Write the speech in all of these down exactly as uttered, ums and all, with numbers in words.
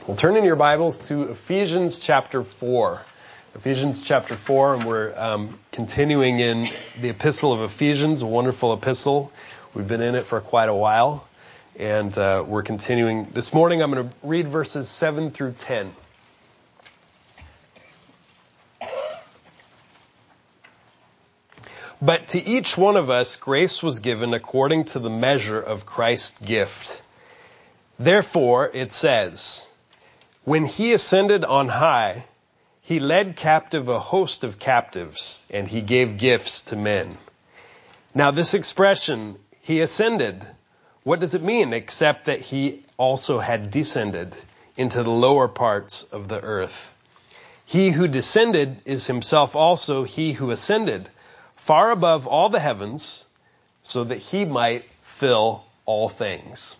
Well, turn in your Bibles to Ephesians chapter four. Ephesians chapter four, and we're um, continuing in the epistle of Ephesians, a wonderful epistle. We've been in it for quite a while, and uh, we're continuing. This morning I'm going to read verses seven through ten. But to each one of us grace was given according to the measure of Christ's gift. Therefore, it says, when he ascended on high, he led captive a host of captives, and he gave gifts to men. Now this expression, he ascended, what does it mean except that he also had descended into the lower parts of the earth? He who descended is himself also he who ascended far above all the heavens, so that he might fill all things.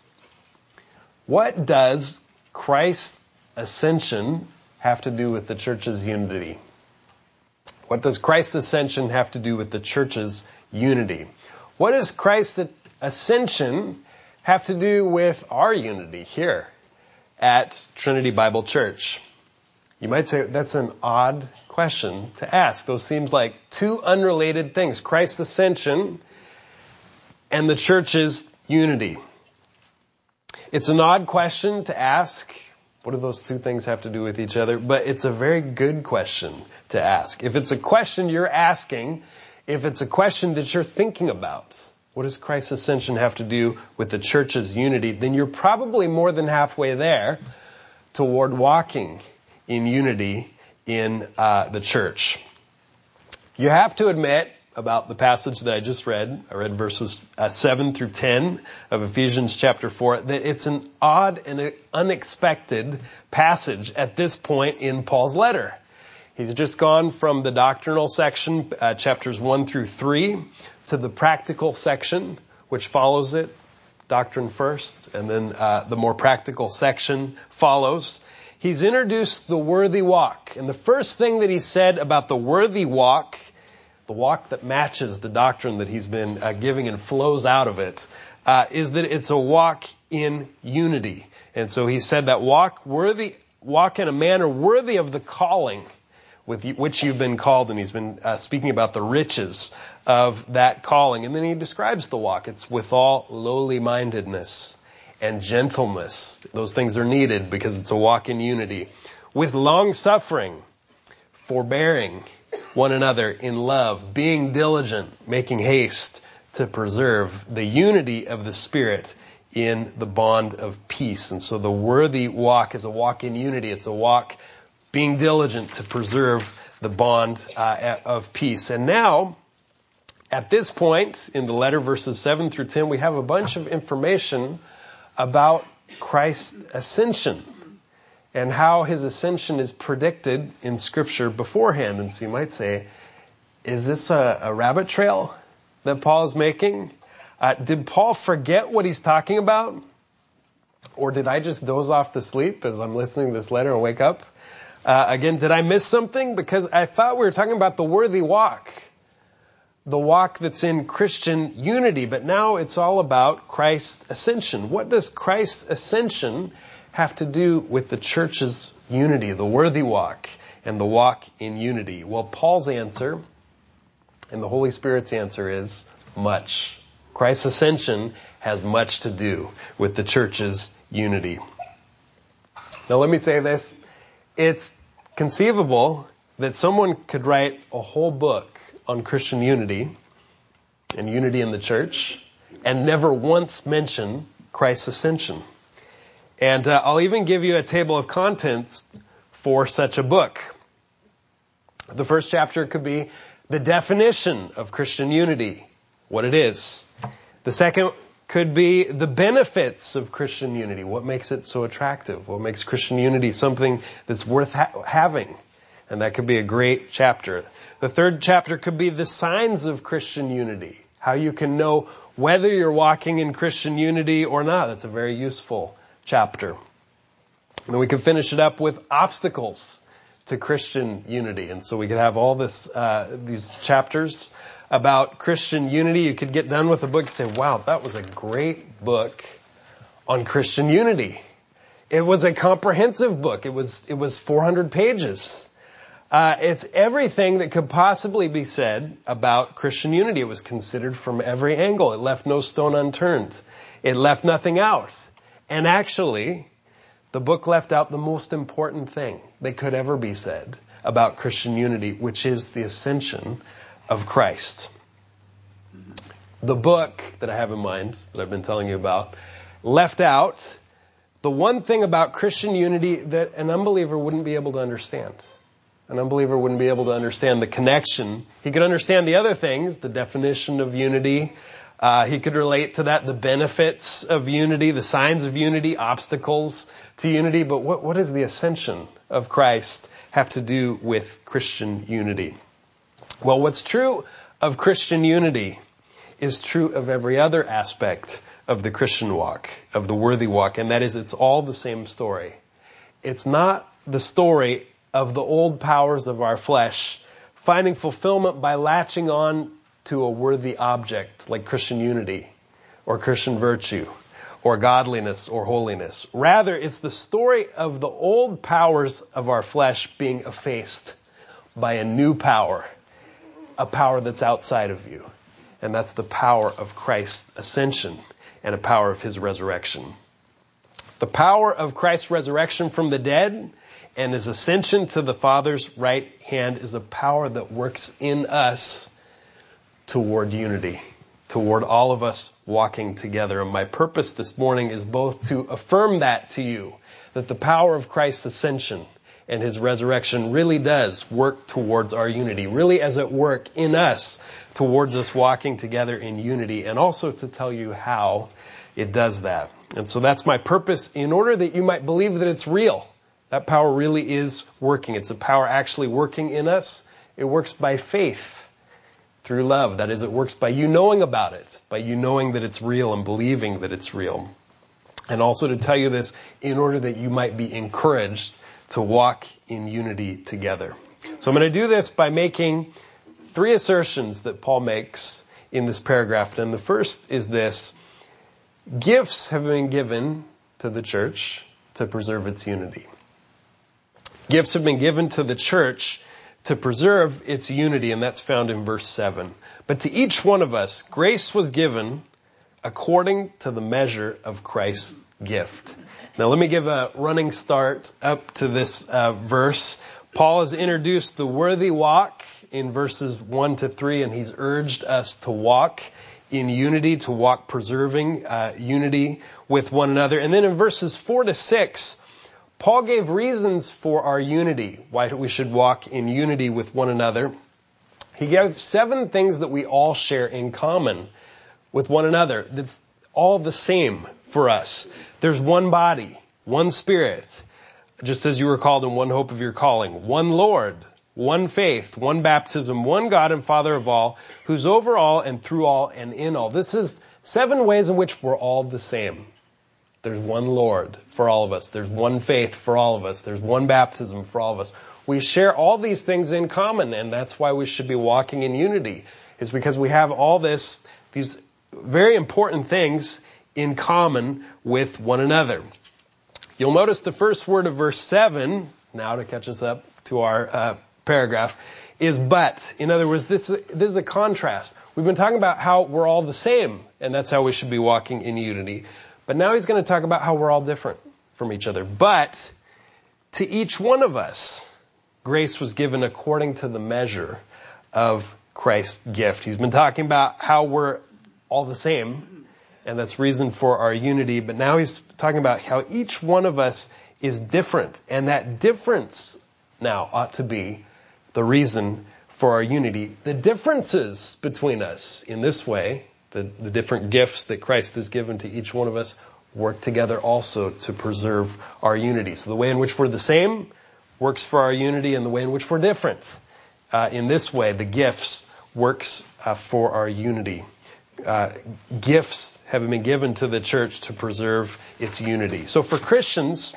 What does Christ's ascension have to do with the church's unity? What does Christ's ascension have to do with the church's unity? What does Christ's ascension have to do with our unity here at Trinity Bible Church? You might say that's an odd question to ask. Those seems like two unrelated things. Christ's ascension and the church's unity. It's an odd question to ask. What do those two things have to do with each other? But it's a very good question to ask. If it's a question you're asking, if it's a question that you're thinking about, what does Christ's ascension have to do with the church's unity? Then you're probably more than halfway there toward walking in unity in uh, the church. You have to admit about the passage that I just read, I read verses uh, seven through ten of Ephesians chapter four, that it's an odd and unexpected passage at this point in Paul's letter. He's just gone from the doctrinal section, uh, chapters one through three, to the practical section, which follows it, doctrine first, and then uh, the more practical section follows. He's introduced the worthy walk, and the first thing that he said about the worthy walk, the walk that matches the doctrine that he's been uh, giving and flows out of it, uh, is that it's a walk in unity. And so he said that walk worthy, walk in a manner worthy of the calling with which you've been called. And he's been uh, speaking about the riches of that calling. And then he describes the walk. It's with all lowly mindedness and gentleness. Those things are needed because it's a walk in unity. With long suffering, forbearing one another in love, being diligent, making haste to preserve the unity of the Spirit in the bond of peace. And so the worthy walk is a walk in unity. It's a walk being diligent to preserve the bond uh, of peace. And now, at this point in the letter, verses seven through ten, we have a bunch of information about Christ's ascension and how his ascension is predicted in Scripture beforehand. And so you might say, is this a, a rabbit trail that Paul is making? Uh, did Paul forget what he's talking about? Or did I just doze off to sleep as I'm listening to this letter and wake up? Uh, again, did I miss something? Because I thought we were talking about the worthy walk. The walk that's in Christian unity. But now it's all about Christ's ascension. What does Christ's ascension have to do with the church's unity, the worthy walk, and the walk in unity? Well, Paul's answer and the Holy Spirit's answer is much. Christ's ascension has much to do with the church's unity. Now let me say this. It's conceivable that someone could write a whole book on Christian unity and unity in the church and never once mention Christ's ascension. And uh, I'll even give you a table of contents for such a book. The first chapter could be the definition of Christian unity, what it is. The second could be the benefits of Christian unity, what makes it so attractive, what makes Christian unity something that's worth ha- having. And that could be a great chapter. The third chapter could be the signs of Christian unity, how you can know whether you're walking in Christian unity or not. That's a very useful chapter. And then we could finish it up with obstacles to Christian unity. And so we could have all this, uh, these chapters about Christian unity. You could get done with a book and say, wow, that was a great book on Christian unity. It was a comprehensive book. It was, it was four hundred pages. Uh, it's everything that could possibly be said about Christian unity. It was considered from every angle. It left no stone unturned. It left nothing out. And actually, the book left out the most important thing that could ever be said about Christian unity, which is the ascension of Christ. The book that I have in mind, that I've been telling you about, left out the one thing about Christian unity that an unbeliever wouldn't be able to understand. An unbeliever wouldn't be able to understand the connection. He could understand the other things, the definition of unity. Uh, he could relate to that, the benefits of unity, the signs of unity, obstacles to unity. But what, what does the ascension of Christ have to do with Christian unity? Well, what's true of Christian unity is true of every other aspect of the Christian walk, of the worthy walk, and that is it's all the same story. It's not the story of the old powers of our flesh finding fulfillment by latching on to a worthy object like Christian unity or Christian virtue or godliness or holiness. Rather, it's the story of the old powers of our flesh being effaced by a new power, a power that's outside of you. And that's the power of Christ's ascension and a power of his resurrection. The power of Christ's resurrection from the dead and his ascension to the Father's right hand is a power that works in us toward unity, toward all of us walking together. And my purpose this morning is both to affirm that to you, that the power of Christ's ascension and his resurrection really does work towards our unity, really as at work in us towards us walking together in unity, and also to tell you how it does that. And so that's my purpose, in order that you might believe that it's real. That power really is working. It's a power actually working in us. It works by faith through love. That is, it works by you knowing about it, by you knowing that it's real and believing that it's real. And also to tell you this in order that you might be encouraged to walk in unity together. So I'm going to do this by making three assertions that Paul makes in this paragraph. And the first is this: gifts have been given to the church to preserve its unity. Gifts have been given to the church to preserve its unity, and that's found in verse seven. But to each one of us, grace was given according to the measure of Christ's gift. Now let me give a running start up to this uh, verse. Paul has introduced the worthy walk in verses one to three, and he's urged us to walk in unity, to walk preserving uh, unity with one another. And then in verses four to six, Paul gave reasons for our unity, why we should walk in unity with one another. He gave seven things that we all share in common with one another. That's all the same for us. There's one body, one Spirit, just as you were called in one hope of your calling, one Lord, one faith, one baptism, one God and Father of all, who's over all and through all and in all. This is seven ways in which we're all the same. There's one Lord for all of us. There's one faith for all of us. There's one baptism for all of us. We share all these things in common, and that's why we should be walking in unity. It's because we have all this, these very important things in common with one another. You'll notice the first word of verse seven, now to catch us up to our uh, paragraph, is but. In other words, this, this is a contrast. We've been talking about how we're all the same, and that's how we should be walking in unity. But now he's going to talk about how we're all different from each other. But to each one of us, grace was given according to the measure of Christ's gift. He's been talking about how we're all the same, and that's reason for our unity. But now he's talking about how each one of us is different, and that difference now ought to be the reason for our unity. The differences between us in this way, The, the different gifts that Christ has given to each one of us, work together also to preserve our unity. So the way in which we're the same works for our unity, and the way in which we're different, uh, in this way, the gifts works uh, for our unity. Uh, gifts have been given to the church to preserve its unity. So for Christians,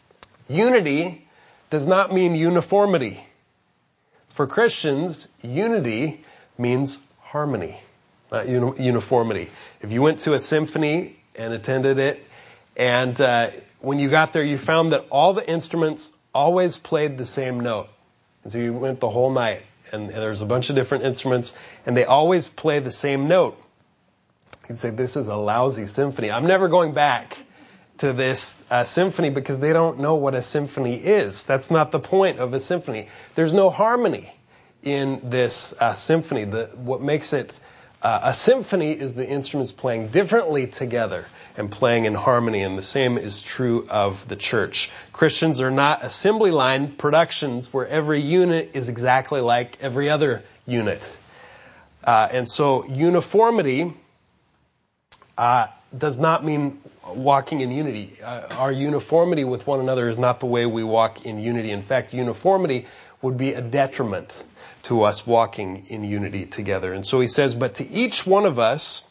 unity does not mean uniformity. For Christians, unity means harmony. Not uni- uniformity. If you went to a symphony and attended it And uh, when you got there, you found that all the instruments always played the same note. And so you went the whole night, and, and there's a bunch of different instruments, and they always play the same note. You'd say, this is a lousy symphony. I'm never going back to this uh, symphony because they don't know what a symphony is. That's not the point of a symphony. There's no harmony in this uh, symphony. The, what makes it uh, a symphony is the instruments playing differently together and playing in harmony, and the same is true of the church. Christians are not assembly line productions where every unit is exactly like every other unit. Uh, and so uniformity uh, does not mean walking in unity. Uh, our uniformity with one another is not the way we walk in unity. In fact, uniformity would be a detriment to us walking in unity together. And so he says, but to each one of us,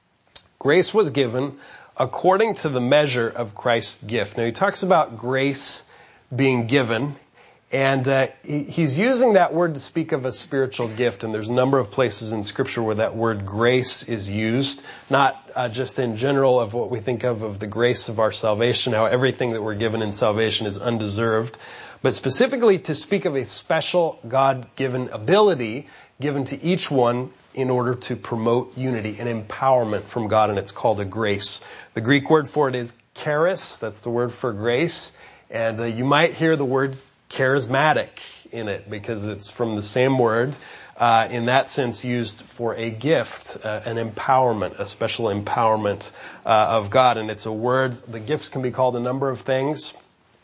grace was given according to the measure of Christ's gift. Now he talks about grace being given, and uh, he, he's using that word to speak of a spiritual gift. And there's a number of places in Scripture where that word grace is used, not uh, just in general of what we think of of the grace of our salvation, how everything that we're given in salvation is undeserved, but specifically to speak of a special God-given ability given to each one in order to promote unity, an empowerment from God, and it's called a grace. The Greek word for it is charis. That's the word for grace. And uh, you might hear the word charismatic in it because it's from the same word, uh, in that sense used for a gift, uh, an empowerment, a special empowerment uh, of God. And it's a word, the gifts can be called a number of things.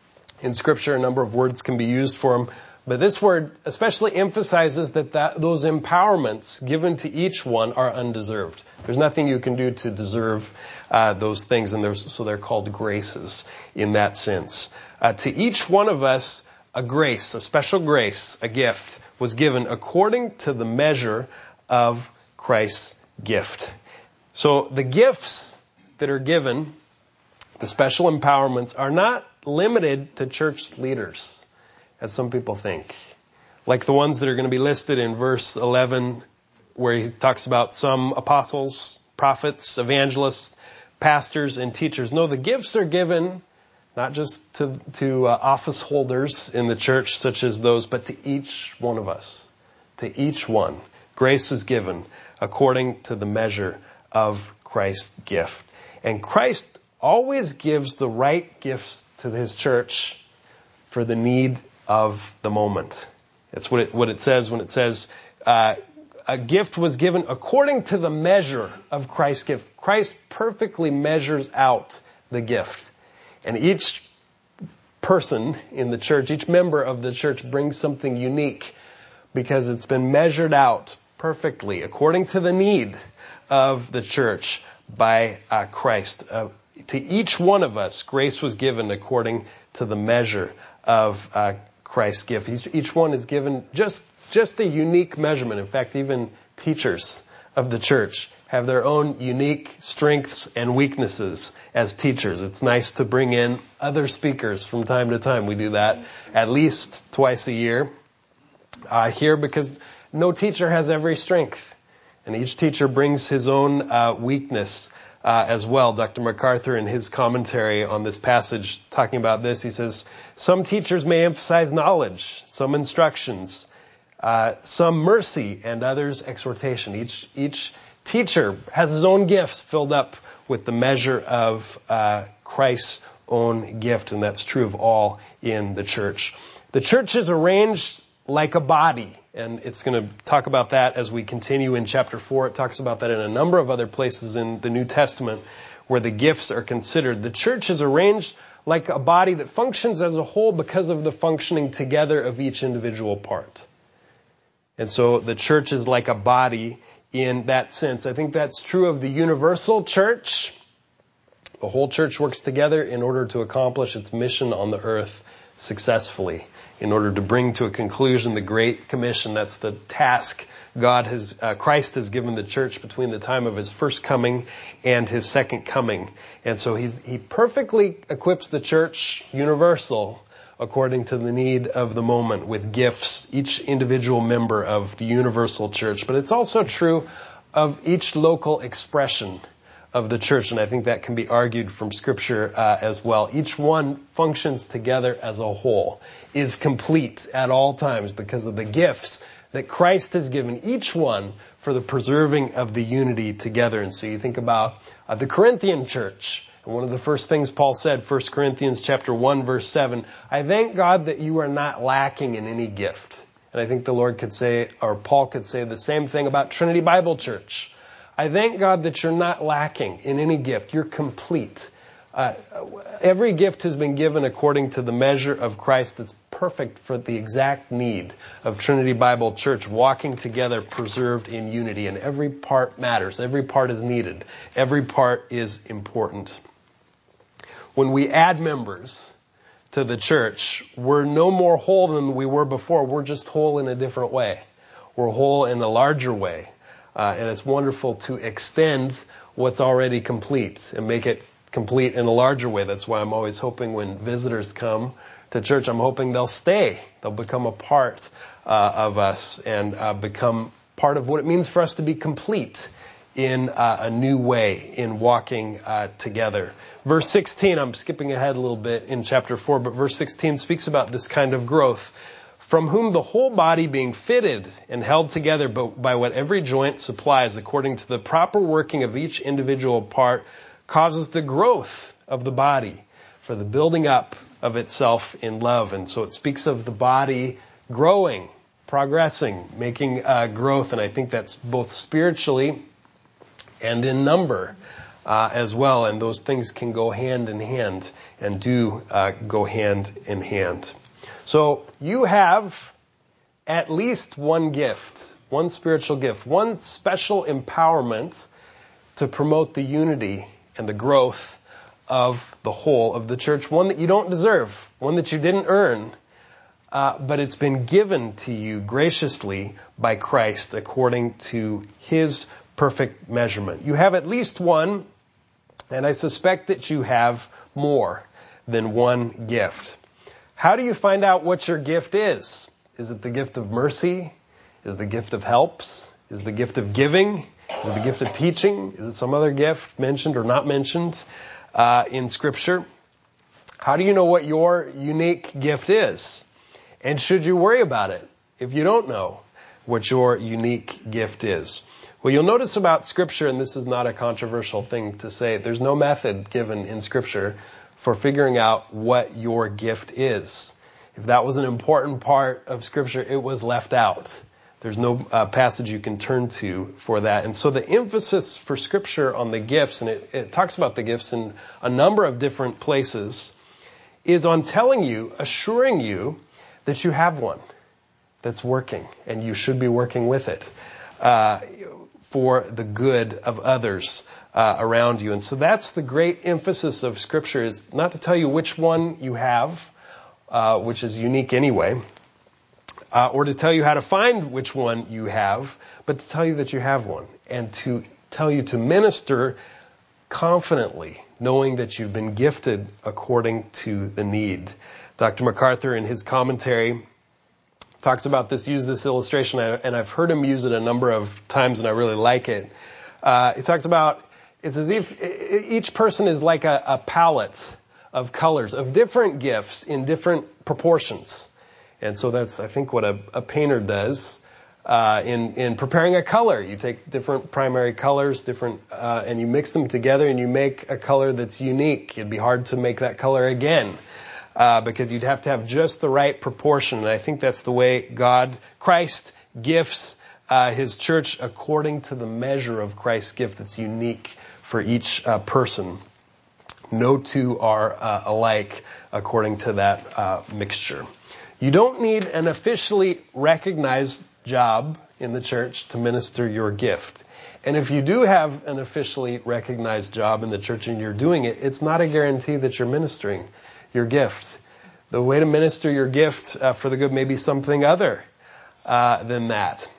In Scripture, a number of words can be used for them. But this word especially emphasizes that, that those empowerments given to each one are undeserved. There's nothing you can do to deserve uh, those things, and there's, so they're called graces in that sense. Uh, to each one of us, a grace, a special grace, a gift, was given according to the measure of Christ's gift. So the gifts that are given, the special empowerments, are not limited to church leaders, as some people think. Like the ones that are going to be listed in verse eleven, where he talks about some apostles, prophets, evangelists, pastors, and teachers. No, the gifts are given not just to, to uh, office holders in the church such as those, but to each one of us. To each one. Grace is given according to the measure of Christ's gift. And Christ always gives the right gifts to his church for the need of the moment. That's what it, what it says when it says, uh, a gift was given according to the measure of Christ's gift. Christ perfectly measures out the gift. And each person in the church, each member of the church brings something unique because it's been measured out perfectly according to the need of the church by uh, Christ. Uh, to each one of us, grace was given according to the measure of uh, Christ's gift. Each, each one is given just, just a unique measurement. In fact, even teachers of the church have their own unique strengths and weaknesses as teachers. It's nice to bring in other speakers from time to time. We do that at least twice a year uh, here because no teacher has every strength. And each teacher brings his own uh, weakness uh, as well. Doctor MacArthur, in his commentary on this passage, talking about this, he says, some teachers may emphasize knowledge, some instructions, uh, some mercy, and others exhortation. Each, each teacher has his own gifts filled up with the measure of uh, Christ's own gift, and that's true of all in the church. The church is arranged like a body, and it's going to talk about that as we continue in chapter four. It talks about that in a number of other places in the New Testament where the gifts are considered. The church is arranged like a body that functions as a whole because of the functioning together of each individual part. And so the church is like a body in that sense. I think that's true of the universal church. The whole church works together in order to accomplish its mission on the earth successfully, in order to bring to a conclusion the Great Commission. That's the task God has, uh, Christ has given the church between the time of his first coming and his second coming. And so he's, he perfectly equips the church universal according to the need of the moment with gifts, each individual member of the universal church. But it's also true of each local expression of the church, and I think that can be argued from Scripture uh, as well. Each one functions together as a whole, is complete at all times because of the gifts that Christ has given each one for the preserving of the unity together. And so you think about uh, the Corinthian church. And one of the first things Paul said, First Corinthians chapter one, verse seven, I thank God that you are not lacking in any gift. And I think the Lord could say, or Paul could say the same thing about Trinity Bible Church. I thank God that you're not lacking in any gift. You're complete. Uh, every gift has been given according to the measure of Christ that's perfect for the exact need of Trinity Bible Church, walking together, preserved in unity. And every part matters. Every part is needed. Every part is important. When we add members to the church, we're no more whole than we were before. We're just whole in a different way. We're whole in a larger way. Uh, and it's wonderful to extend what's already complete and make it complete in a larger way. That's why I'm always hoping when visitors come to church, I'm hoping they'll stay. They'll become a part uh, of us and uh, become part of what it means for us to be complete in uh, a new way in walking uh, together. Verse sixteen, I'm skipping ahead a little bit in chapter four, but verse sixteen speaks about this kind of growth. From whom the whole body being fitted and held together by what every joint supplies according to the proper working of each individual part causes the growth of the body for the building up of itself in love. And so it speaks of the body growing, progressing, making uh, growth. And I think that's both spiritually and in number uh, as well. And those things can go hand in hand and do uh, go hand in hand. So you have at least one gift, one spiritual gift, one special empowerment to promote the unity and the growth of the whole of the church, one that you don't deserve, one that you didn't earn, uh, but it's been given to you graciously by Christ according to His perfect measurement. You have at least one, and I suspect that you have more than one gift. How do you find out what your gift is? Is it the gift of mercy? Is it the gift of helps? Is it the gift of giving? Is it the gift of teaching? Is it some other gift mentioned or not mentioned uh, in Scripture? How do you know what your unique gift is? And should you worry about it if you don't know what your unique gift is? Well, you'll notice about Scripture, and this is not a controversial thing to say, there's no method given in Scripture for figuring out what your gift is. If that was an important part of Scripture, it was left out. There's no uh, passage you can turn to for that. And so the emphasis for Scripture on the gifts, and it, it talks about the gifts in a number of different places, is on telling you, assuring you that you have one that's working, and you should be working with it uh, for the good of others Uh, around you. And so that's the great emphasis of Scripture, is not to tell you which one you have, uh, which is unique anyway, uh, or to tell you how to find which one you have, but to tell you that you have one, and to tell you to minister confidently, knowing that you've been gifted according to the need. Doctor MacArthur, in his commentary, talks about this, use this illustration, and I've heard him use it a number of times, and I really like it. Uh, he talks about It's as if each person is like a, a palette of colors, of different gifts in different proportions. And so that's, I think, what a, a painter does uh, in, in preparing a color. You take different primary colors, different, uh, and you mix them together and you make a color that's unique. It'd be hard to make that color again uh, because you'd have to have just the right proportion. And I think that's the way God, Christ, gifts uh, His church according to the measure of Christ's gift that's unique for each uh, person. No two are uh, alike according to that uh, mixture. You don't need an officially recognized job in the church to minister your gift. And if you do have an officially recognized job in the church and you're doing it, it's not a guarantee that you're ministering your gift. The way to minister your gift uh, for the good may be something other uh, than that.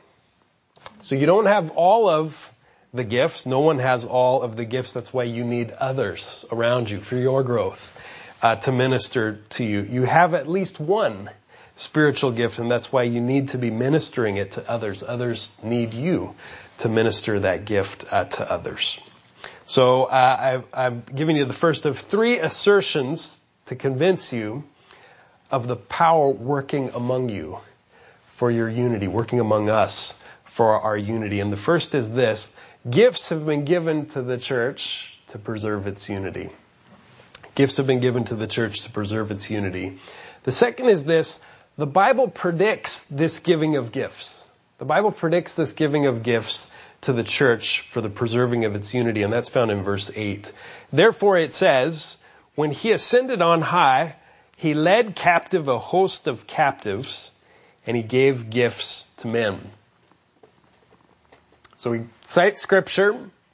So you don't have all of the gifts. No one has all of the gifts. That's why you need others around you for your growth uh, to minister to you. You have at least one spiritual gift, and that's why you need to be ministering it to others. Others need you to minister that gift uh, to others. So uh, I've, I've given you the first of three assertions to convince you of the power working among you for your unity, working among us for our unity. And the first is this: gifts have been given to the church to preserve its unity. Gifts have been given to the church to preserve its unity. The second is this: the Bible predicts this giving of gifts. The Bible predicts this giving of gifts to the church for the preserving of its unity, and that's found in verse eight. Therefore it says, when he ascended on high, he led captive a host of captives, and he gave gifts to men. So we cite scripture,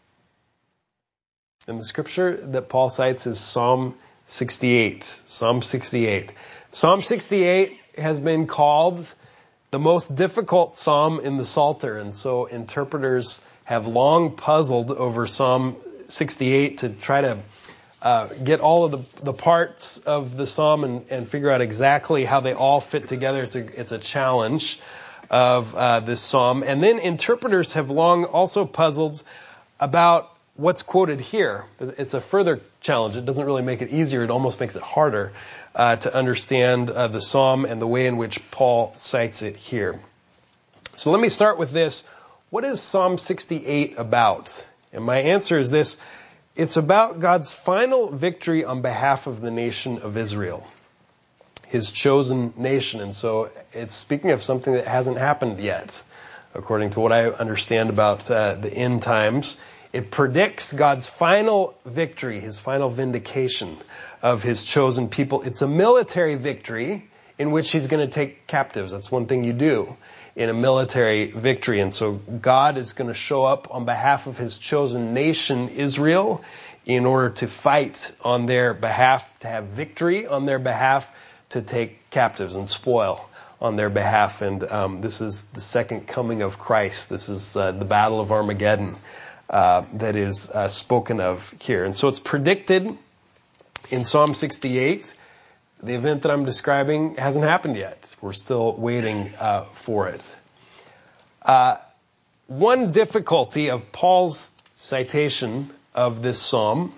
and the scripture that Paul cites is Psalm sixty-eight. Psalm sixty-eight. Psalm sixty-eight has been called the most difficult psalm in the Psalter, and so interpreters have long puzzled over Psalm sixty-eight to try to uh, get all of the, the parts of the psalm and, and figure out exactly how they all fit together. It's a, it's a challenge of uh, this psalm. And then interpreters have long also puzzled about what's quoted here. It's a further challenge. It doesn't really make it easier. It almost makes it harder uh, to understand uh, the psalm and the way in which Paul cites it here. So let me start with this. What is Psalm sixty-eight about? And my answer is this: it's about God's final victory on behalf of the nation of Israel, his chosen nation. And so it's speaking of something that hasn't happened yet, according to what I understand about uh, the end times. It predicts God's final victory, his final vindication of his chosen people. It's a military victory in which he's going to take captives. That's one thing you do in a military victory. And so God is going to show up on behalf of his chosen nation, Israel, in order to fight on their behalf, to have victory on their behalf, to take captives and spoil on their behalf. And um, this is the second coming of Christ. This is uh, the Battle of Armageddon. Uh, that is uh, spoken of here. And so it's predicted in Psalm sixty-eight. The event that I'm describing hasn't happened yet. We're still waiting uh, for it. Uh, one difficulty of Paul's citation of this psalm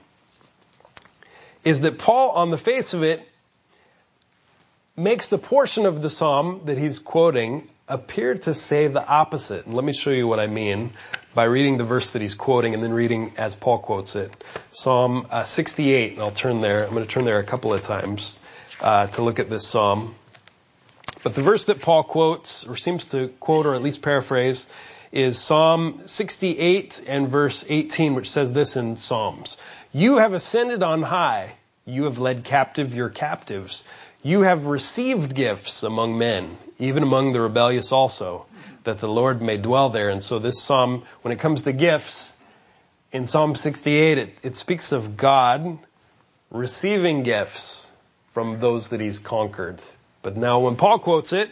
is that Paul, on the face of it, makes the portion of the psalm that he's quoting appear to say the opposite. And let me show you what I mean by reading the verse that he's quoting and then reading as Paul quotes it. Psalm uh, sixty-eight, and I'll turn there. I'm going to turn there a couple of times uh, to look at this psalm. But the verse that Paul quotes, or seems to quote, or at least paraphrase, is Psalm sixty-eight and verse eighteen, which says this in Psalms: "You have ascended on high. You have led captive your captives. You have received gifts among men, even among the rebellious also, that the Lord may dwell there." And so this psalm, when it comes to gifts, in Psalm sixty-eight, it, it speaks of God receiving gifts from those that he's conquered. But now when Paul quotes it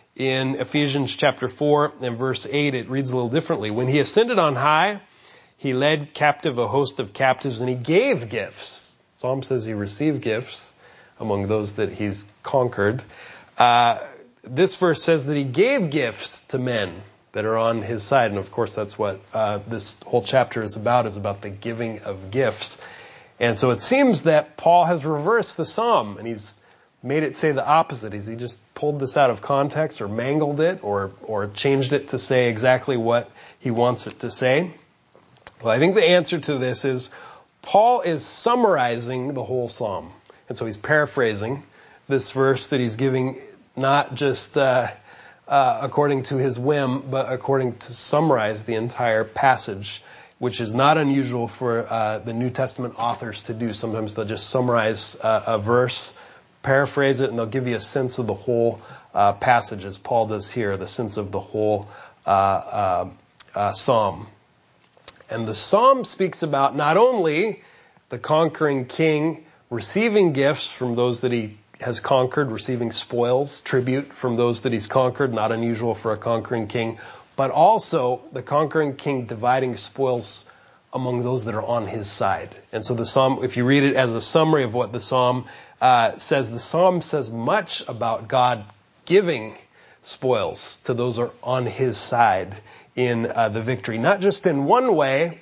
in Ephesians chapter four and verse eight, it reads a little differently. "When he ascended on high, he led captive a host of captives, and he gave gifts." Psalm says he received gifts among those that he's conquered. Uh, this verse says that he gave gifts to men that are on his side. And of course, that's what uh, this whole chapter is about, is about the giving of gifts. And so it seems that Paul has reversed the psalm, and he's made it say the opposite. Has he just pulled this out of context, or mangled it, or, or changed it to say exactly what he wants it to say? Well, I think the answer to this is Paul is summarizing the whole psalm. And so he's paraphrasing this verse that he's giving, not just uh, uh, according to his whim, but according to summarize the entire passage, which is not unusual for uh, the New Testament authors to do. Sometimes they'll just summarize uh, a verse, paraphrase it, and they'll give you a sense of the whole uh, passage, as Paul does here, the sense of the whole uh, uh, uh, psalm. And the psalm speaks about not only the conquering king receiving gifts from those that he has conquered, receiving spoils, tribute from those that he's conquered, not unusual for a conquering king, but also the conquering king dividing spoils among those that are on his side. And so the psalm, if you read it as a summary of what the psalm uh, says, the psalm says much about God giving spoils to those who are on his side in uh, the victory, not just in one way,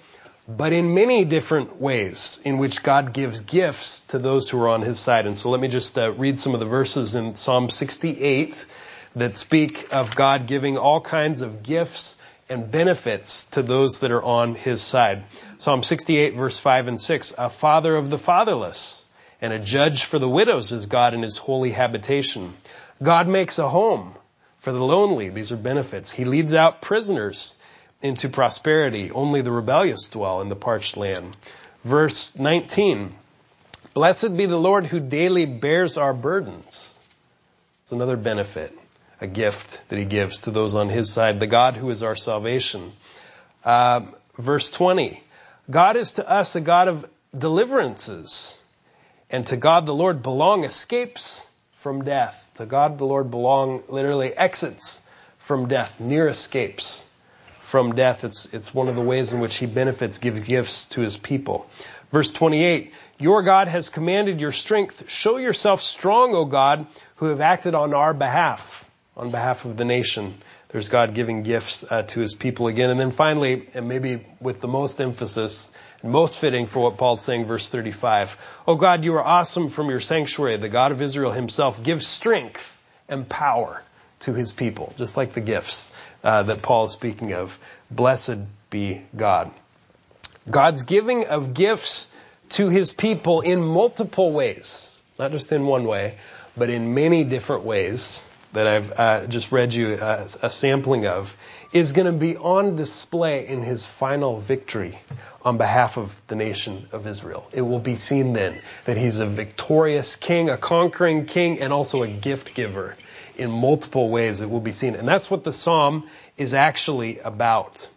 but in many different ways in which God gives gifts to those who are on his side. And so let me just uh, read some of the verses in Psalm sixty-eight that speak of God giving all kinds of gifts and benefits to those that are on his side. Psalm sixty-eight, verse five and six, a father of the fatherless and a judge for the widows is God in his holy habitation. God makes a home for the lonely. These are benefits. He leads out prisoners into prosperity. Only the rebellious dwell in the parched land. Verse nineteen, blessed be the Lord who daily bears our burdens. It's another benefit, a gift that he gives to those on his side, the God who is our salvation. Um, verse twenty, God is to us a God of deliverances, and to God the Lord belong escapes from death. To God the Lord belong literally exits from death, near escapes from death. It's, it's one of the ways in which he benefits, gives gifts to his people. Verse twenty-eight, your God has commanded your strength. Show yourself strong, O God, who have acted on our behalf, on behalf of the nation. There's God giving gifts uh, to his people again. And then finally, and maybe with the most emphasis, and most fitting for what Paul's saying, verse thirty-five. Oh God, you are awesome from your sanctuary. The God of Israel himself gives strength and power to his people, just like the gifts uh, that Paul is speaking of. Blessed be God. God's giving of gifts to his people in multiple ways, not just in one way, but in many different ways that I've uh, just read you a, a sampling of, is going to be on display in his final victory on behalf of the nation of Israel. It will be seen then that he's a victorious king, a conquering king, and also a gift giver. In multiple ways it will be seen. And that's what the psalm is actually about.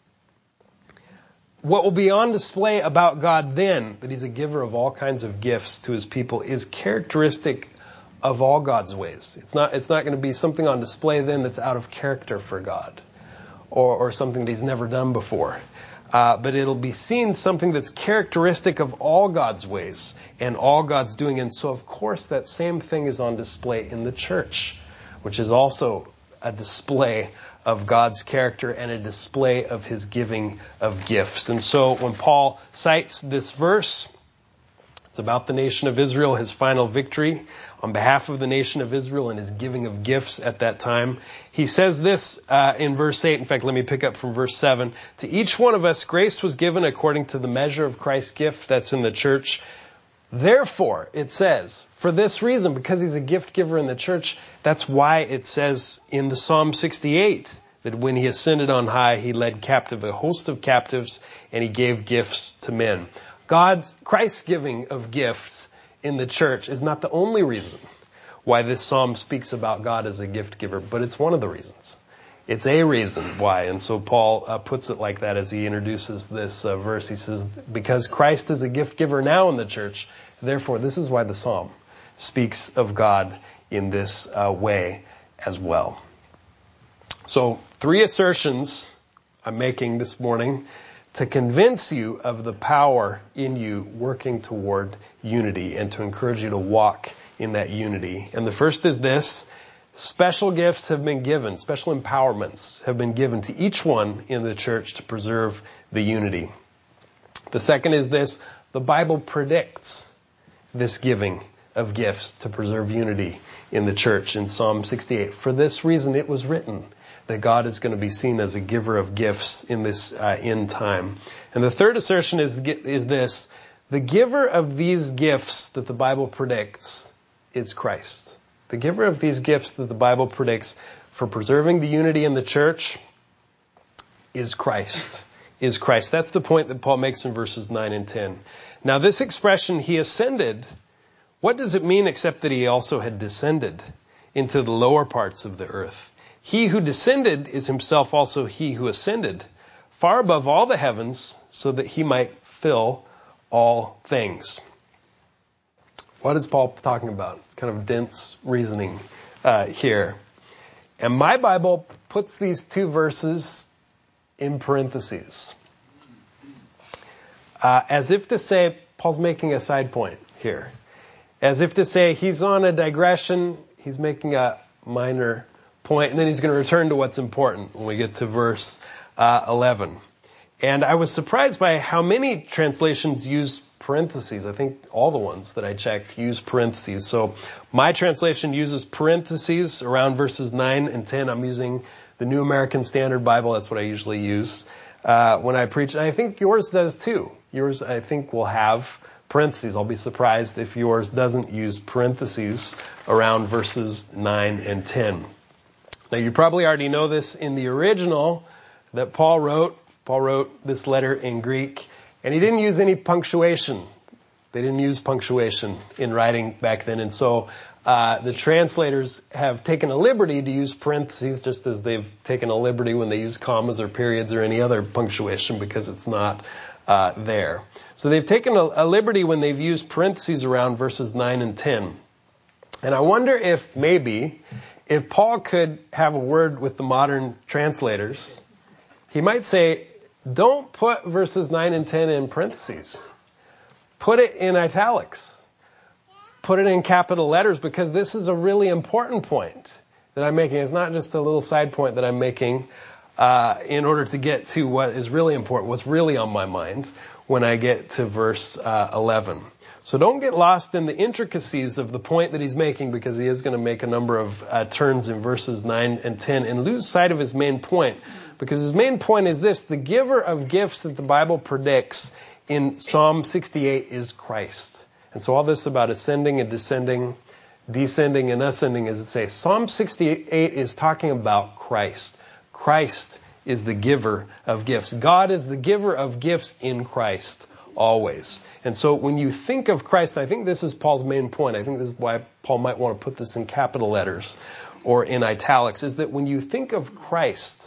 What will be on display about God then, that he's a giver of all kinds of gifts to his people, is characteristic of all God's ways. It's not, it's not going to be something on display then that's out of character for God, or, or something that he's never done before. Uh, but it'll be seen something that's characteristic of all God's ways and all God's doing. And so, of course, that same thing is on display in the church, which is also a display of God's character and a display of his giving of gifts. And so when Paul cites this verse, it's about the nation of Israel, his final victory on behalf of the nation of Israel and his giving of gifts at that time. He says this uh, in verse eight. In fact, let me pick up from verse seven. To each one of us, grace was given according to the measure of Christ's gift. That's in the church. Therefore, it says, for this reason, because he's a gift giver in the church, that's why it says in the Psalm sixty-eight that when he ascended on high, he led captive a host of captives and he gave gifts to men. God's, Christ's giving of gifts in the church is not the only reason why this psalm speaks about God as a gift giver, but it's one of the reasons. It's a reason why. And so Paul uh, puts it like that as he introduces this uh, verse. He says, because Christ is a gift giver now in the church, therefore this is why the psalm speaks of God in this uh, way as well. So three assertions I'm making this morning to convince you of the power in you working toward unity and to encourage you to walk in that unity. And the first is this: special gifts have been given, special empowerments have been given to each one in the church to preserve the unity. The second is this: the Bible predicts this giving of gifts to preserve unity in the church in Psalm sixty-eight. For this reason it was written that God is going to be seen as a giver of gifts in this uh, end time. And the third assertion is, is this: the giver of these gifts that the Bible predicts is Christ. The giver of these gifts that the Bible predicts for preserving the unity in the church is Christ. Is Christ. That's the point that Paul makes in verses nine and ten. Now this expression, he ascended, what does it mean except that he also had descended into the lower parts of the earth? He who descended is himself also he who ascended far above all the heavens so that he might fill all things. What is Paul talking about? It's kind of dense reasoning uh, here. And my Bible puts these two verses in parentheses. Uh, as if to say, Paul's making a side point here. As if to say, he's on a digression, he's making a minor point, and then he's going to return to what's important when we get to verse uh, eleven. And I was surprised by how many translations use parentheses. I think all the ones that I checked use parentheses. So my translation uses parentheses around verses nine and ten. I'm using the New American Standard Bible. That's what I usually use uh, when I preach. And I think yours does too. Yours, I think, will have parentheses. I'll be surprised if yours doesn't use parentheses around verses nine and ten. Now, you probably already know this in the original that Paul wrote. Paul wrote this letter in Greek, and he didn't use any punctuation. They didn't use punctuation in writing back then. And so uh, the translators have taken a liberty to use parentheses, just as they've taken a liberty when they use commas or periods or any other punctuation, because it's not uh, there. So they've taken a, a liberty when they've used parentheses around verses nine and ten. And I wonder if maybe, if Paul could have a word with the modern translators, he might say, don't put verses nine and ten in parentheses. Put it in italics. Put it in capital letters, because this is a really important point that I'm making. It's not just a little side point that I'm making uh, in order to get to what is really important, what's really on my mind when I get to verse uh, eleven. So don't get lost in the intricacies of the point that he's making, because he is going to make a number of uh, turns in verses nine and ten, and lose sight of his main point. Because his main point is this: the giver of gifts that the Bible predicts in Psalm sixty-eight is Christ. And so all this about ascending and descending, descending and ascending, as it says, Psalm sixty-eight is talking about Christ. Christ is the giver of gifts. God is the giver of gifts in Christ always. And so when you think of Christ, I think this is Paul's main point. I think this is why Paul might want to put this in capital letters or in italics, is that when you think of Christ,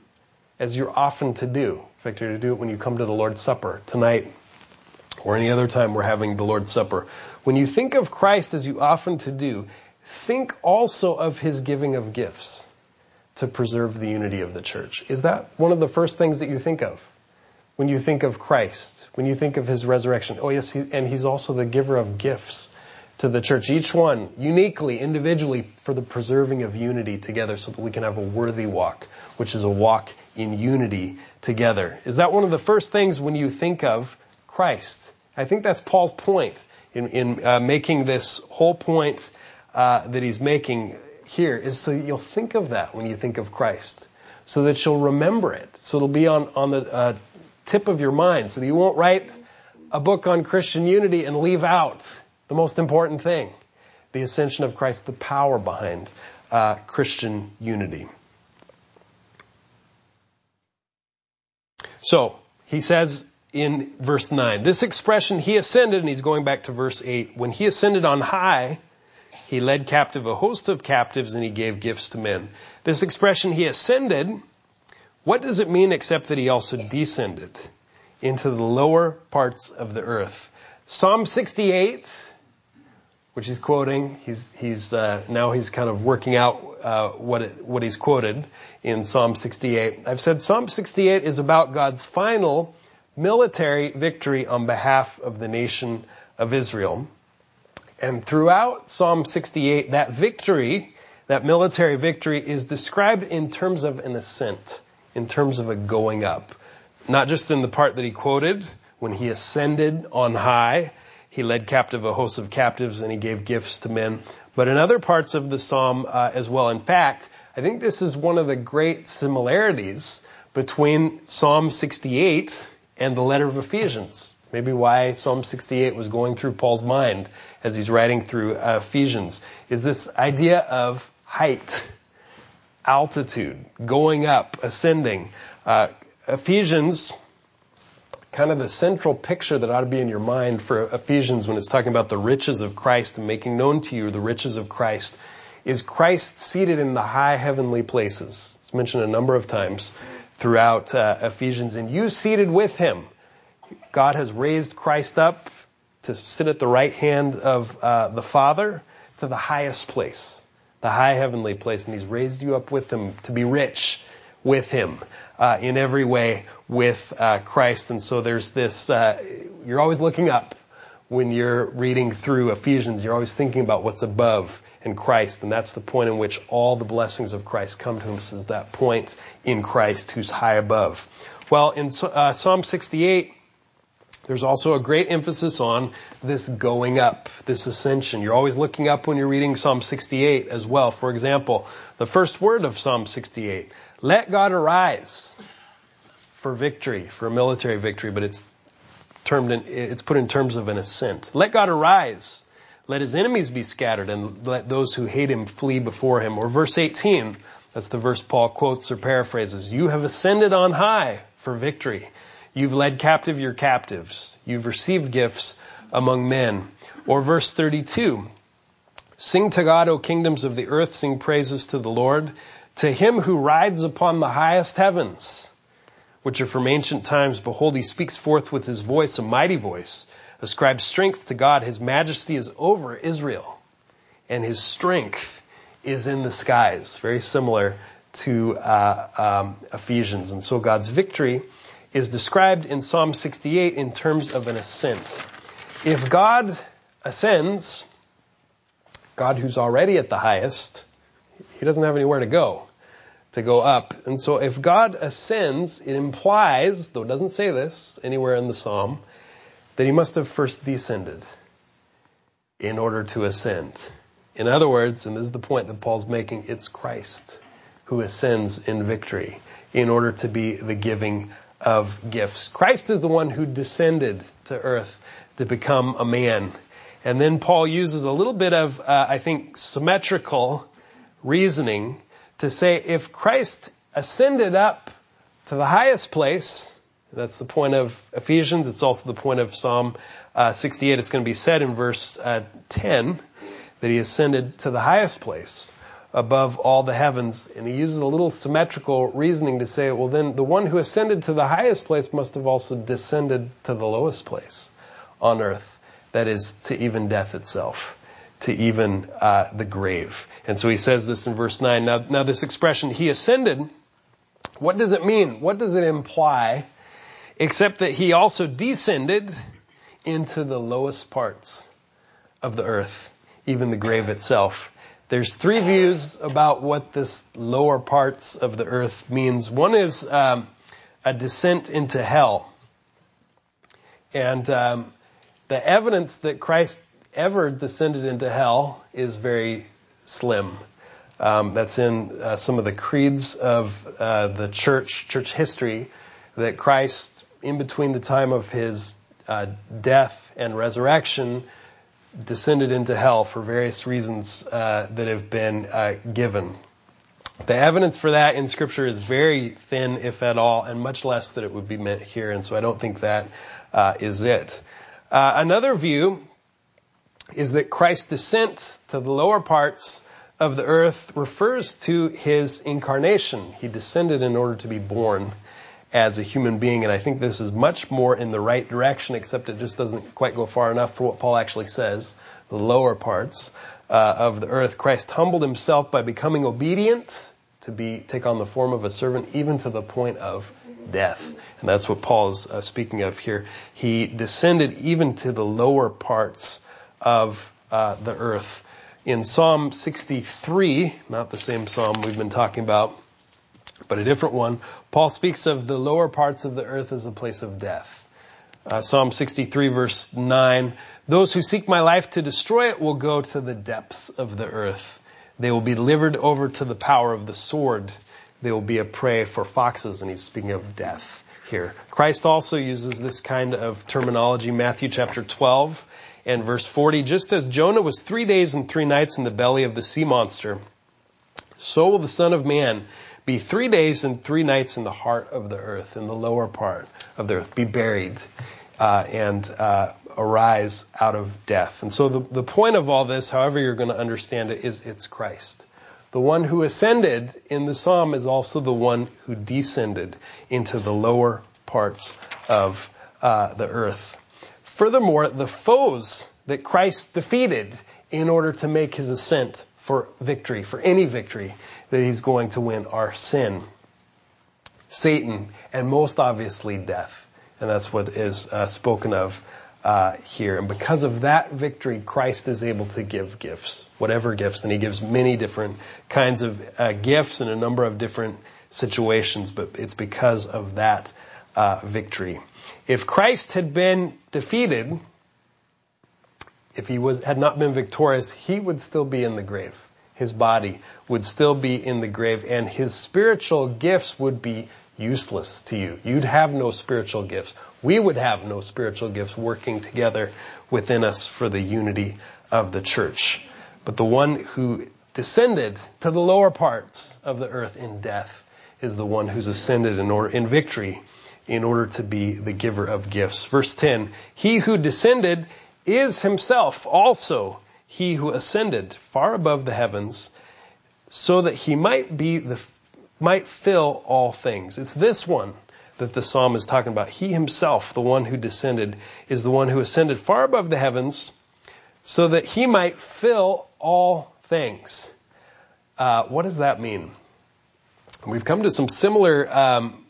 as you're often to do, in fact, you're to do it when you come to the Lord's Supper tonight or any other time we're having the Lord's Supper. When you think of Christ, as you often to do, think also of his giving of gifts to preserve the unity of the church. Is that one of the first things that you think of when you think of Christ, when you think of his resurrection? Oh yes, he, and he's also the giver of gifts to the church, each one uniquely, individually, for the preserving of unity together, so that we can have a worthy walk, which is a walk in unity together. Is that one of the first things when you think of Christ? I think that's Paul's point in, in uh, making this whole point uh, that he's making here, is so that you'll think of that when you think of Christ, so that you'll remember it, so it'll be on, on the uh, tip of your mind, so that you won't write a book on Christian unity and leave out the most important thing, the ascension of Christ, the power behind uh, Christian unity. So, he says in verse nine, this expression, he ascended, and he's going back to verse eight, when he ascended on high, he led captive a host of captives, and he gave gifts to men. This expression, he ascended, what does it mean except that he also descended into the lower parts of the earth? Psalm sixty-eight, which he's quoting, he's he's uh, now he's kind of working out uh, what it, what he's quoted in Psalm sixty-eight. I've said Psalm sixty-eight is about God's final military victory on behalf of the nation of Israel. And throughout Psalm sixty-eight, that victory, that military victory, is described in terms of an ascent, in terms of a going up. Not just in the part that he quoted, when he ascended on high, he led captive a host of captives, and he gave gifts to men, but in other parts of the psalm uh, as well. In fact, I think this is one of the great similarities between Psalm sixty-eight and the letter of Ephesians. Maybe why Psalm sixty-eight was going through Paul's mind as he's writing through uh, Ephesians, is this idea of height, altitude, going up, ascending. Uh, Ephesians, kind of the central picture that ought to be in your mind for Ephesians when it's talking about the riches of Christ and making known to you the riches of Christ, is Christ seated in the high heavenly places. It's mentioned a number of times throughout uh, Ephesians. And you seated with him. God has raised Christ up to sit at the right hand of uh, the Father, to the highest place, the high heavenly place. And he's raised you up with him to be rich with him uh, in every way with uh, Christ. And so there's this, uh, you're always looking up when you're reading through Ephesians. You're always thinking about what's above in Christ. And that's the point in which all the blessings of Christ come to us, is that point in Christ who's high above. Well, in uh, Psalm sixty-eight, there's also a great emphasis on this going up, this ascension. You're always looking up when you're reading Psalm sixty-eight as well. For example, the first word of Psalm sixty-eight, let God arise for victory, for a military victory, but it's termed in, it's put in terms of an ascent. Let God arise. Let his enemies be scattered and let those who hate him flee before him. Or verse eighteen, that's the verse Paul quotes or paraphrases. You have ascended on high for victory. You've led captive your captives. You've received gifts among men. Or verse thirty-two, sing to God, O kingdoms of the earth, sing praises to the Lord, to him who rides upon the highest heavens, which are from ancient times. Behold, he speaks forth with his voice, a mighty voice. Ascribe strength to God. His majesty is over Israel, and his strength is in the skies. Very similar to uh, um, Ephesians. And so God's victory is described in Psalm sixty-eight in terms of an ascent. If God ascends, God who's already at the highest, he doesn't have anywhere to go, to go up. And so if God ascends, it implies, though it doesn't say this anywhere in the Psalm, that he must have first descended in order to ascend. In other words, and this is the point that Paul's making, it's Christ who ascends in victory in order to be the giving of gifts. Christ is the one who descended to earth to become a man. And then Paul uses a little bit of, uh, I think, symmetrical reasoning to say if Christ ascended up to the highest place, that's the point of Ephesians, it's also the point of Psalm uh, sixty-eight. It's going to be said in verse uh, ten that he ascended to the highest place above all the heavens. And he uses a little symmetrical reasoning to say, well, then the one who ascended to the highest place must have also descended to the lowest place on earth. That is, to even death itself, to even uh, the grave. And so he says this in verse nine. Now, now this expression, he ascended, what does it mean? What does it imply? Except that he also descended into the lowest parts of the earth, even the grave itself. There's three views about what this lower parts of the earth means. One is um, a descent into hell. And um, the evidence that Christ ever descended into hell is very slim. Um, that's in uh, some of the creeds of uh, the church, church history, that Christ, in between the time of his uh, death and resurrection, descended into hell for various reasons uh, that have been uh, given. The evidence for that in Scripture is very thin, if at all, and much less that it would be meant here, and so I don't think that uh, is it. Uh, another view is that Christ's descent to the lower parts of the earth refers to his incarnation. He descended in order to be born as a human being, and I think this is much more in the right direction, except it just doesn't quite go far enough for what Paul actually says, the lower parts uh, of the earth. Christ humbled himself by becoming obedient to be take on the form of a servant, even to the point of death. And that's what Paul is uh, speaking of here. He descended even to the lower parts of uh, the earth. In Psalm sixty-three, not the same psalm we've been talking about, but a different one, Paul speaks of the lower parts of the earth as a place of death. Uh, Psalm sixty-three verse nine, those who seek my life to destroy it will go to the depths of the earth. They will be delivered over to the power of the sword. They will be a prey for foxes. And he's speaking of death here. Christ also uses this kind of terminology, Matthew chapter twelve and verse forty. Just as Jonah was three days and three nights in the belly of the sea monster, so will the Son of Man be three days and three nights in the heart of the earth, in the lower part of the earth, be buried uh, and uh, arise out of death. And so the, the point of all this, however you're going to understand it, is it's Christ. The one who ascended in the psalm is also the one who descended into the lower parts of uh, the earth. Furthermore, the foes that Christ defeated in order to make his ascent for victory, for any victory that he's going to win, are sin, Satan, and most obviously death. And that's what is uh, spoken of uh, here. And because of that victory, Christ is able to give gifts, whatever gifts. And he gives many different kinds of uh, gifts in a number of different situations. But it's because of that uh, victory. If Christ had been defeated, if he was had not been victorious, he would still be in the grave. His body would still be in the grave, and his spiritual gifts would be useless to you. You'd have no spiritual gifts. We would have no spiritual gifts working together within us for the unity of the church. But the one who descended to the lower parts of the earth in death is the one who's ascended in order, in victory, in order to be the giver of gifts. Verse ten, he who descended is himself also he who ascended far above the heavens, so that he might be the might fill all things. It's this one that the psalm is talking about. He himself, the one who descended, is the one who ascended far above the heavens, so that he might fill all things. Uh, what does that mean? We've come to some similar um,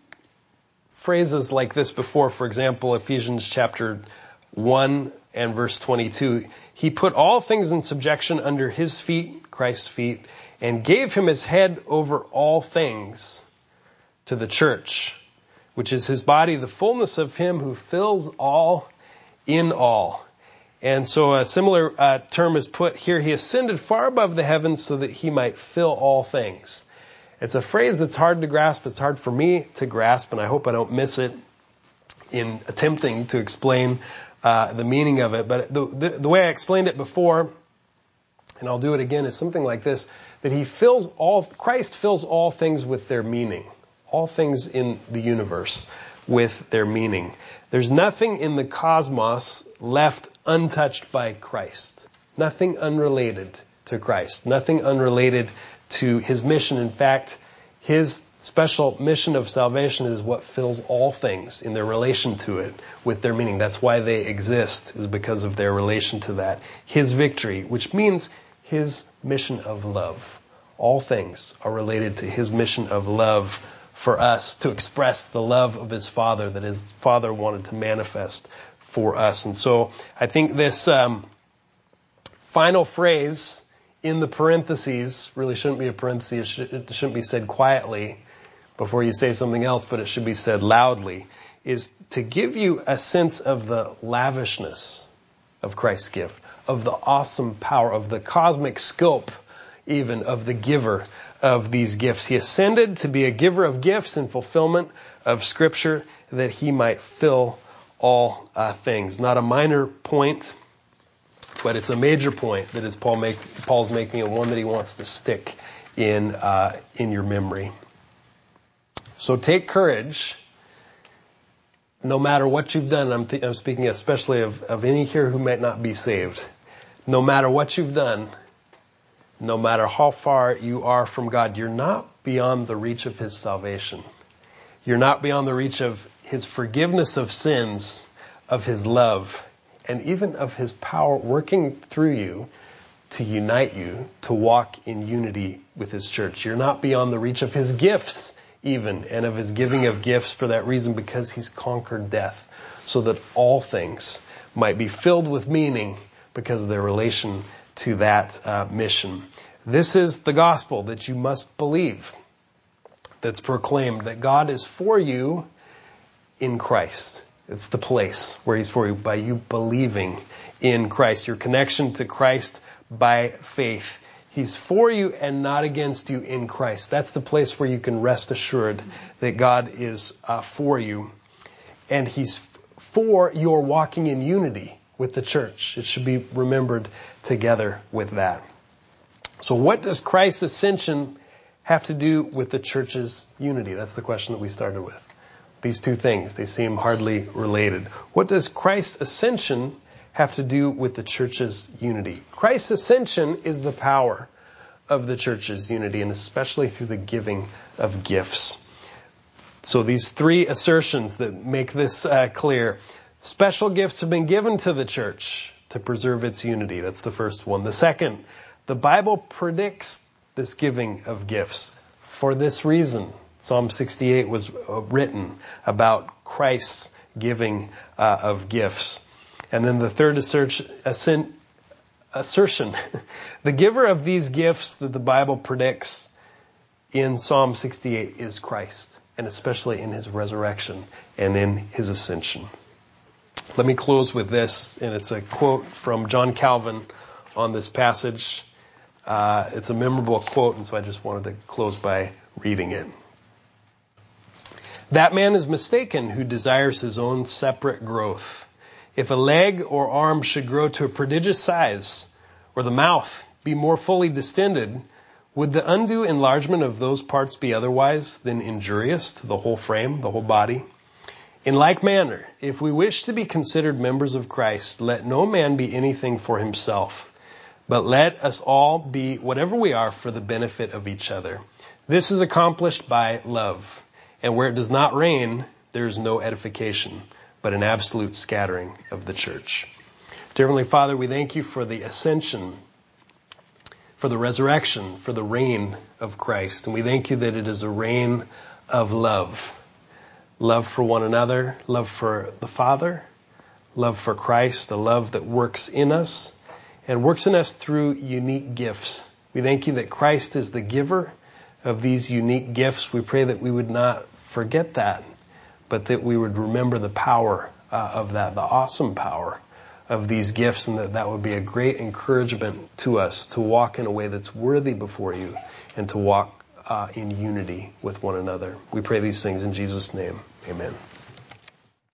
phrases like this before. For example, Ephesians chapter one and verse twenty-two. He put all things in subjection under his feet, Christ's feet, and gave him his head over all things to the church, which is his body, the fullness of him who fills all in all. And so a similar uh, term is put here. He ascended far above the heavens so that he might fill all things. It's a phrase that's hard to grasp. It's hard for me to grasp, and I hope I don't miss it in attempting to explain uh, the meaning of it. But the, the, the way I explained it before, and I'll do it again, is something like this, that he fills all, Christ fills all things with their meaning. All things in the universe with their meaning. There's nothing in the cosmos left untouched by Christ. Nothing unrelated to Christ. Nothing unrelated to his mission. In fact, his special mission of salvation is what fills all things in their relation to it with their meaning. That's why they exist, is because of their relation to that. His victory, which means his mission of love. All things are related to his mission of love for us, to express the love of his Father that his Father wanted to manifest for us. And so I think this um, final phrase in the parentheses really shouldn't be a parenthesis. It, should, it shouldn't be said quietly before you say something else, but it should be said loudly, is to give you a sense of the lavishness of Christ's gift, of the awesome power, of the cosmic scope even of the giver of these gifts. He ascended to be a giver of gifts in fulfillment of Scripture, that he might fill all uh, things. Not a minor point, but it's a major point that is Paul make, Paul's making, and one that he wants to stick in uh, in your memory. So take courage, no matter what you've done. I'm, th- I'm speaking especially of, of any here who might not be saved. No matter what you've done, no matter how far you are from God, you're not beyond the reach of his salvation. You're not beyond the reach of his forgiveness of sins, of his love, and even of his power working through you to unite you, to walk in unity with his church. You're not beyond the reach of his gifts even, and of his giving of gifts for that reason, because he's conquered death, so that all things might be filled with meaning because of their relation to that uh, mission. This is the gospel that you must believe, that's proclaimed, that God is for you in Christ. It's the place where he's for you by you believing in Christ, your connection to Christ by faith. He's for you and not against you in Christ. That's the place where you can rest assured that God is uh, for you. And he's f- for your walking in unity with the church. It should be remembered together with that. So what does Christ's ascension have to do with the church's unity? That's the question that we started with. These two things, they seem hardly related. What does Christ's ascension have to do with the church's unity? Christ's ascension is the power of the church's unity, and especially through the giving of gifts. So these three assertions that make this uh, clear. Special gifts have been given to the church to preserve its unity. That's the first one. The second, the Bible predicts this giving of gifts for this reason. Psalm sixty-eight was written about Christ's giving uh, of gifts. And then the third assertion, assertion the giver of these gifts that the Bible predicts in Psalm sixty-eight is Christ. and especially in his resurrection and in his ascension. Let me close with this, and it's a quote from John Calvin on this passage. Uh, it's a memorable quote, and so I just wanted to close by reading it. That man is mistaken who desires his own separate growth. If a leg or arm should grow to a prodigious size, or the mouth be more fully distended, would the undue enlargement of those parts be otherwise than injurious to the whole frame, the whole body? In like manner, if we wish to be considered members of Christ, let no man be anything for himself, but let us all be whatever we are for the benefit of each other. This is accomplished by love, and where it does not reign, there is no edification, but an absolute scattering of the church. Dear Heavenly Father, we thank you for the ascension, for the resurrection, for the reign of Christ, and we thank you that it is a reign of love. Love for one another, love for the Father, love for Christ, a love that works in us and works in us through unique gifts. We thank you that Christ is the giver of these unique gifts. We pray that we would not forget that, but that we would remember the power uh, of that, the awesome power of these gifts, and that that would be a great encouragement to us to walk in a way that's worthy before you and to walk Uh, in unity with one another. We pray these things in Jesus' name. Amen.